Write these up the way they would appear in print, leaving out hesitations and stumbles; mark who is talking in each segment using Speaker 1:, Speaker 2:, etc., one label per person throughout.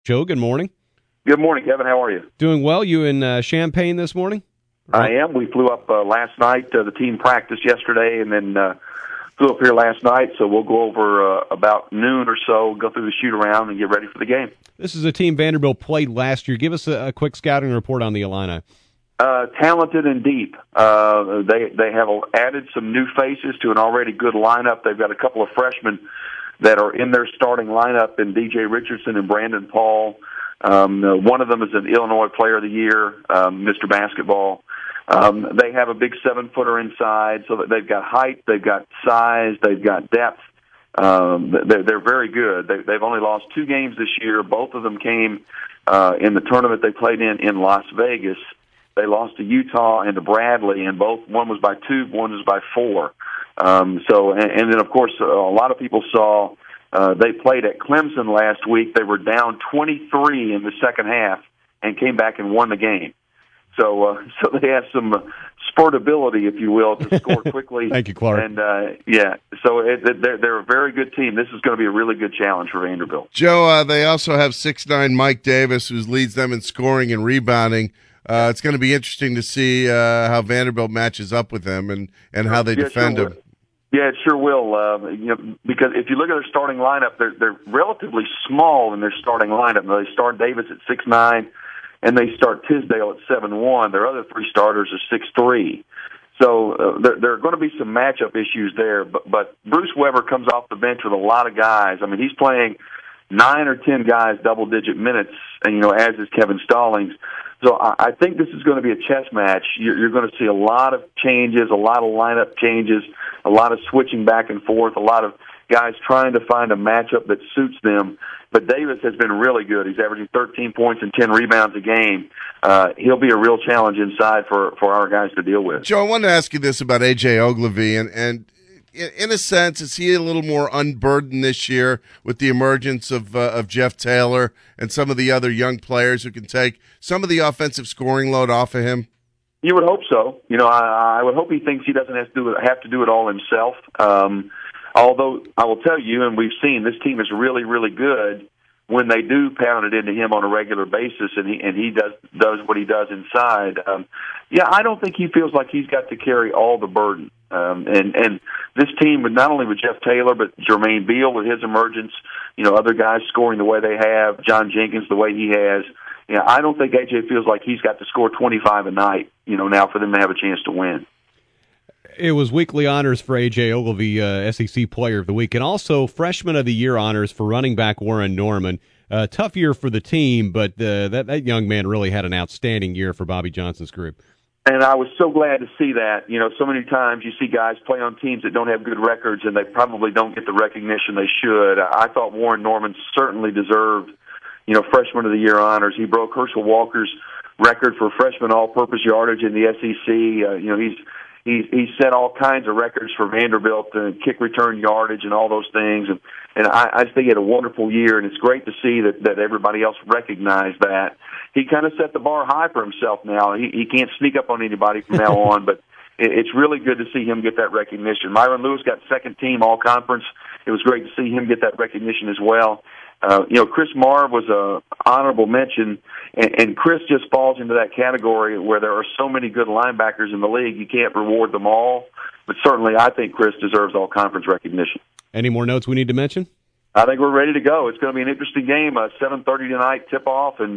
Speaker 1: Joe, good morning.
Speaker 2: Good morning, Kevin. How are you?
Speaker 1: Doing well. You in Champaign this morning?
Speaker 2: I am. We flew up last night. The team practiced yesterday and then flew up here last night. So we'll go over about noon or so, go through the shoot-around and get ready for the game.
Speaker 1: This is a team Vanderbilt played last year. Give us a quick scouting report on the Illini.
Speaker 2: Talented and deep. They have added some new faces to an already good lineup. They've got a couple of freshmen that are in their starting lineup in DJ Richardson and Brandon Paul. One of them is an Illinois Player of the Year, Mr. Basketball. They have a big 7-footer inside, so that they've got height, they've got size, they've got depth. They're very good. They've only lost 2 games this year. Both of them came in the tournament they played in Las Vegas. They lost to Utah and to Bradley, and one was by 2, one was by 4. And then, of course, a lot of people saw they played at Clemson last week. They were down 23 in the second half and came back and won the game. So they have some spurtability, if you will, to score quickly.
Speaker 1: Thank you, Clark.
Speaker 2: And, so they're a very good team. This is going to be a really good challenge for Vanderbilt.
Speaker 3: Joe, they also have 6'9" Mike Davis, who leads them in scoring and rebounding. It's going to be interesting to see how Vanderbilt matches up with them and how they defend him.
Speaker 2: Yeah, it sure will. Because if you look at their starting lineup, they're relatively small in their starting lineup. They start Davis at 6'9", and they start Tisdale at 7'1". Their other 3 starters are 6'3". So there are going to be some matchup issues there. But Bruce Weber comes off the bench with a lot of guys. I mean, he's playing 9 or 10 guys double-digit minutes, and as is Kevin Stallings. So I think this is going to be a chess match. You're going to see a lot of changes, a lot of lineup changes, a lot of switching back and forth, a lot of guys trying to find a matchup that suits them. But Davis has been really good. He's averaging 13 points and 10 rebounds a game. He'll be a real challenge inside for our guys to deal with.
Speaker 3: Joe, I wanted to ask you this about A.J. Ogilvy, and in a sense, is he a little more unburdened this year with the emergence of Jeff Taylor and some of the other young players who can take some of the offensive scoring load off of him?
Speaker 2: You would hope so. I would hope he thinks he doesn't have to do it all himself. Although I will tell you, and we've seen, this team is really, really good when they do pound it into him on a regular basis, and he does what he does inside. I don't think he feels like he's got to carry all the burden. And this team, not only with Jeff Taylor, but Jermaine Beal with his emergence, other guys scoring the way they have, John Jenkins the way he has. I don't think AJ feels like he's got to score 25 a night, now for them to have a chance to win.
Speaker 1: It was weekly honors for A.J. Ogilvy, SEC Player of the Week, and also Freshman of the Year honors for running back Warren Norman. Tough year for the team, but that young man really had an outstanding year for Bobby Johnson's group.
Speaker 2: And I was so glad to see that. So many times you see guys play on teams that don't have good records, and they probably don't get the recognition they should. I thought Warren Norman certainly deserved, Freshman of the Year honors. He broke Herschel Walker's record for freshman all-purpose yardage in the SEC. He's set all kinds of records for Vanderbilt, kick return yardage and all those things. And I just think he had a wonderful year, and it's great to see that everybody else recognized that. He kind of set the bar high for himself now. He can't sneak up on anybody from now on, but it's really good to see him get that recognition. Myron Lewis got second team all-conference. It was great to see him get that recognition as well. Chris Marv was a honorable mention, and Chris just falls into that category where there are so many good linebackers in the league, you can't reward them all. But certainly I think Chris deserves all-conference recognition.
Speaker 1: Any more notes we need to mention?
Speaker 2: I think we're ready to go. It's going to be an interesting game, 7:30 tonight tip-off, and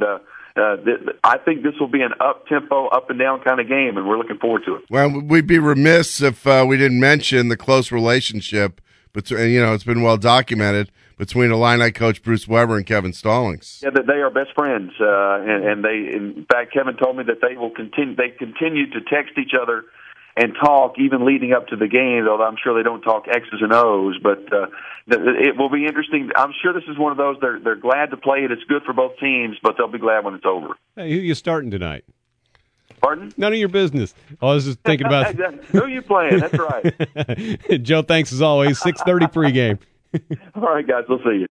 Speaker 2: I think this will be an up-tempo, up-and-down kind of game, and we're looking forward to it.
Speaker 3: Well, we'd be remiss if we didn't mention the close relationship, it's been well documented, between Illini coach Bruce Weber and Kevin Stallings.
Speaker 2: Yeah, they are best friends, and they, in fact, Kevin told me that they will continue. They continue to text each other and talk even leading up to the game, though I'm sure they don't talk X's and O's. But it will be interesting. I'm sure this is one of those they're glad to play it. It's good for both teams, but they'll be glad when it's over.
Speaker 1: Hey, who you starting tonight?
Speaker 2: Pardon?
Speaker 1: None of your business. I was just thinking about
Speaker 2: who you playing. That's right.
Speaker 1: Joe, thanks as always. 6:30 pregame.
Speaker 2: All right, guys. We'll see you.